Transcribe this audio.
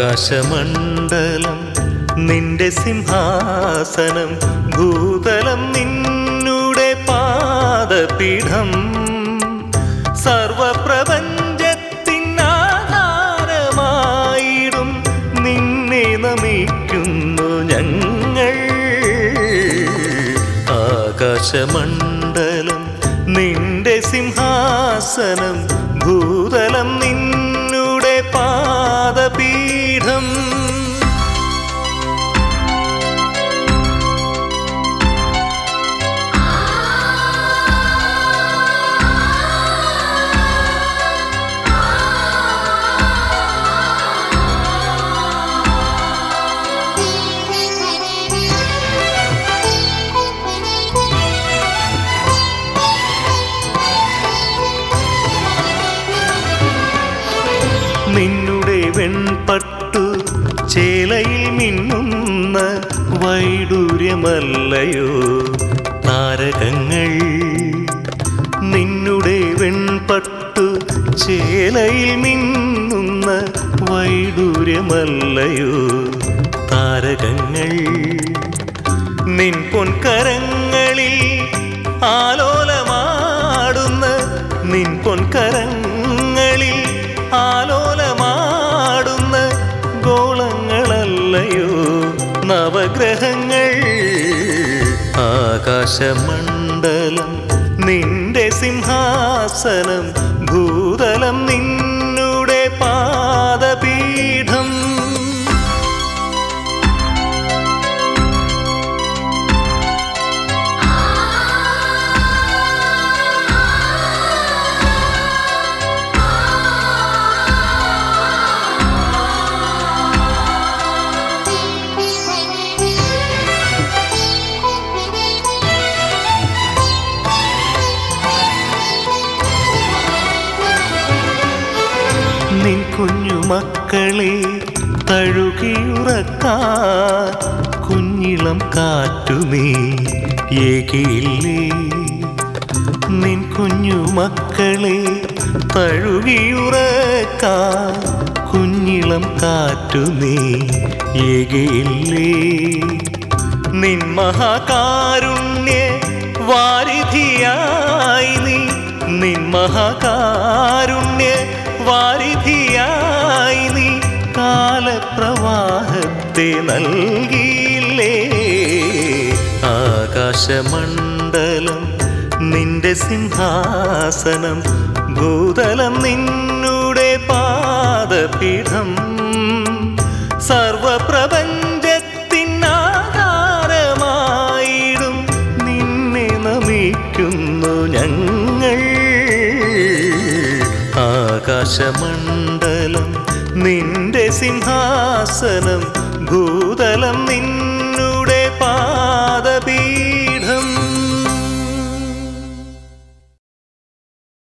ആകാശമണ്ഡലം നിന്റെ സിംഹാസനം, ഭൂതലം നിന്നുടെ പാദപീഠം. സർവപ്രപഞ്ചത്തിനാധാരമായിടും നിന്നെ നമിക്കുന്നു ഞങ്ങൾ. ആകാശമണ്ഡലം നിന്റെ സിംഹാസനം, ഭൂതലം നിന്നുടെ പാദപീഠം. നിന്നുടെ വെൺപട്ടു ചേലയിൽ മിന്നുന്ന വൈഡൂര്യമല്ലയോ താരകങ്ങൾ. നിന്നുടെ വെൺപട്ടു ചേലയിൽ മിന്നുന്ന വൈഡൂര്യമല്ലയോ താരകങ്ങൾ. നിൻ പൊൻകരങ്ങളിൽ ആലോലമാടുന്ന, നിൻ പൊൻകരങ്ങളിൽ ആലോലമാടുന്ന ഗോളങ്ങളല്ലയോ നവഗ്രഹങ്ങൾ. ആകാശമണ്ഡലം നിന്റെ സിംഹാസനം, ഭൂതലം നിന്നുടെ പാദപീഠം. നിൻ കുഞ്ഞുമക്കളെ തഴുകിയുറക്കാൻ കുഞ്ഞിളം കാറ്റു നീ ഏകിയില്ലേ. നിൻ കുഞ്ഞുമക്കളെ തഴുകിയുറക്കാൻ കുഞ്ഞിളം കാറ്റു നീ ഏകിയില്ലേ. നിൻ മഹാകാരുണ്യ വാരിധിയായി നീ, നിൻ മഹാകാരുണ്യ വാരിധിയായി നീ കാലപ്രവാഹത്തെ നൽകിയില്ലേ. ആകാശമണ്ഡലം നിന്റെ സിംഹാസനം, ഭൂതലം നിന്നുടെ പാദപീഠം. സർവപ്രപഞ്ചത്തിനാധാരമായിടും നിന്നെ നമിക്കുന്നു ഞങ്ങൾ. ആകാശമണ്ഡലം നിന്റെ സിംഹാസനം, ഭൂതലം നിൻ